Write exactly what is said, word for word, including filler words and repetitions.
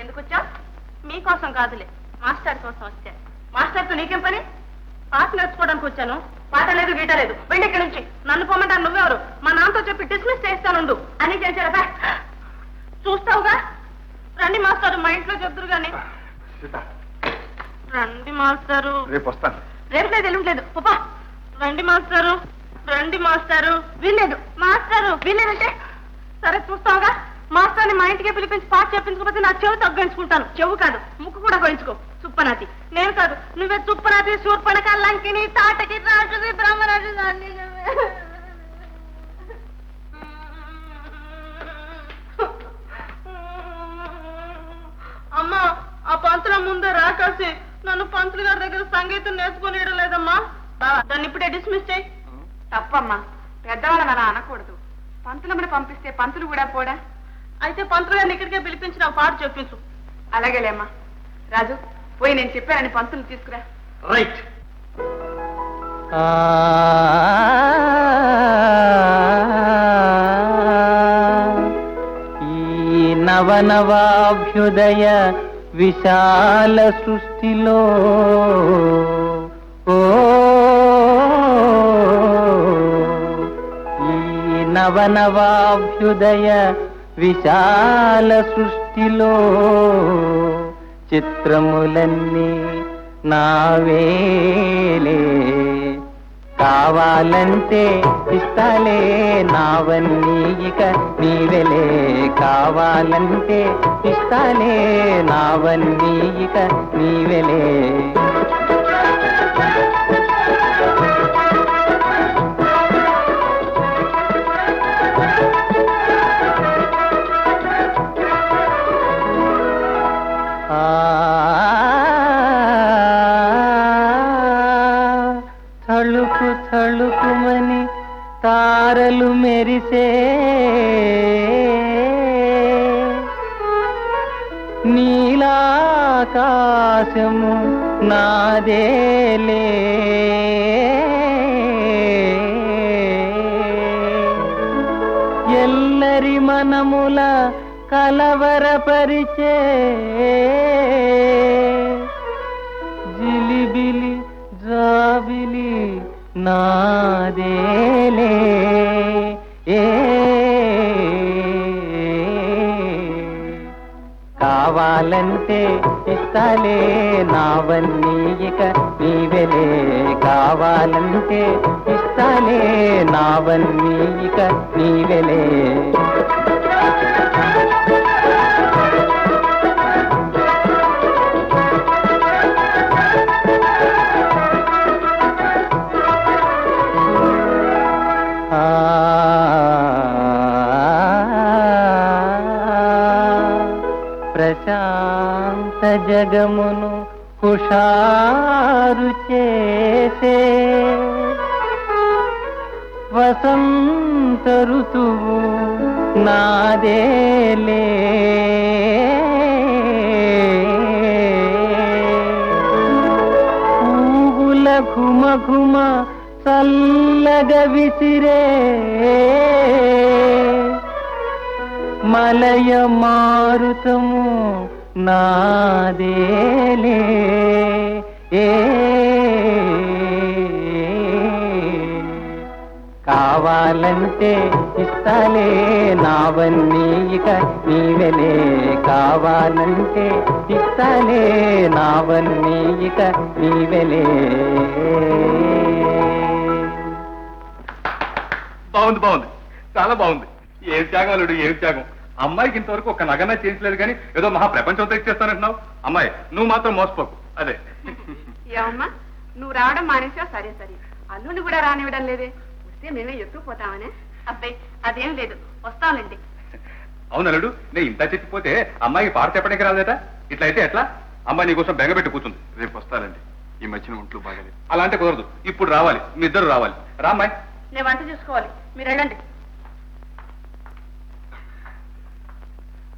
ఎందుకు వచ్చా? మీకోసం కాదులే, మాస్టర్ కోసం వచ్చా. మాస్టర్తో నీకేం పని? పాట నేర్చుకోవడానికి వచ్చాను. పాట లేదు గీట లేదు, వెళ్ళి ఇక్కడి నుంచి. నన్ను పొమ్మంటాను నువ్వెవరు? మా నాన్నతో చెప్పి డిస్మిస్ చేస్తానుండు అని చేశారా? చూస్తావుగా. రండి మాస్టారు, మా ఇంట్లో చెప్తురు గాని. రండి మాస్టారు. రేపు వస్తాను. రేపు లేదు, ఎల్లుండలేదు. పాపా రండి మాస్టారు, రండి మాస్టారు. వీల్లేదు మాస్టారు, వీల్లేదంటే సరే చూస్తావుగా. మాస్టర్ని మా ఇంటికే పిలిపించి పాట చెప్పించకపోతే నా చెవు తగ్గించుకుంటాను. చెవు కాదు, ముక్కు కూడా కోయించుకో. చుప్పనాతి నేను కాదు, నువ్వే చుప్పనాతి, శూర్పణక, లంకిని, తాటకి, రాక్షసి, బ్రహ్మరాజు. అమ్మా, ఆ పంతుల ముందే రాకాసి నన్ను పంతులు గారి దగ్గర సంగీతం నేర్చుకునేయడం లేదమ్మా. దాన్ని ఇప్పుడే డిస్మిస్ చేయి. తప్పమ్మా, పెద్దవాళ్ళని అలా అనకూడదు. పంతులమ్మని పంపిస్తే పంతులు కూడా పోడా? అయితే పంతులు గారిని ఇక్కడికే పిలిపించి నాకు పాట చెప్పించు. అలాగేలేమ్మా. రాజు, పోయి నేను చెప్పానని పంతులు తీసుకురా. రైట్. ఈ నవనవాభ్యుదయ విశాల సృష్టిలో ఓ ఈ నవనవాభ్యుదయ విశాల సృష్టిలో చిత్రములన్నీ నావేలే, కావాలంటే ఇస్తాలే నావన్నీ ఇక నీవెలే, కావాలంటే ఇస్తాలే నావన్నీ ఇక నీవెలే. తళుకు తళుకుమని తారలు మెరిసే నీలాకాశము నాదేలే, ఎల్లరి మనముల కలవరపరిచే జిలిబిలి జాబిలి నాదేలే. ఏ కావాలంటే ఇస్తాలే నావన్నీ ఇక నీవెలే, కావాలంటే ఇస్తాలే నావన్నీ ఇక నీవెలే. ప్రశాంత జగమును హుషారు చేసే వసంత ఋతువు నాదేలే, పూగుల ఘుమ ఘుమ చల్లగ విసిరే మలయ మారుతము నాదేలే. ఏ కావాలంటే ఇస్తాలే నావన్నీ ఇక నీవెలే, కావాలంటే ఇస్తాలే నావన్నీ ఇక నీవెలే. బాగుంది బాగుంది, చాలా బాగుంది. ఏం త్యాగాలుడు, ఏం త్యాగం. అమ్మాయికి ఇంతవరకు ఒక నగన చేయించలేదు కానీ ఏదో మహా ప్రపంచంతో ఇచ్చేస్తానంటున్నావు. అమ్మాయి నువ్వు మాత్రం మోసపోకు. అదే ఏమమ్మా, నువ్వు రావడం మానేసా? సరే సరే, అల్లుని కూడా రానివ్వడం లేదే. వస్తే మేమే ఎత్తుకుపోతామనే. అబ్బాయి అదేం లేదు, వస్తానండి. అవును అల్లుడు, నేను ఇంత చెప్పిపోతే అమ్మాయికి పాట చెప్పడానికి రాలేదట. ఇట్లా అయితే ఎట్లా? అమ్మాయి నీకోసం బెంగపెట్టి కూర్చుంది. రేపు వస్తానండి, ఈ మధ్యన ఒంట్లో బాగాలేదు. అలా అంటే కుదరదు, ఇప్పుడు రావాలి, మీ ఇద్దరు రావాలి. రా అమ్మాయి. నేను వంట చూసుకోవాలి, మీరు వెళ్ళండి.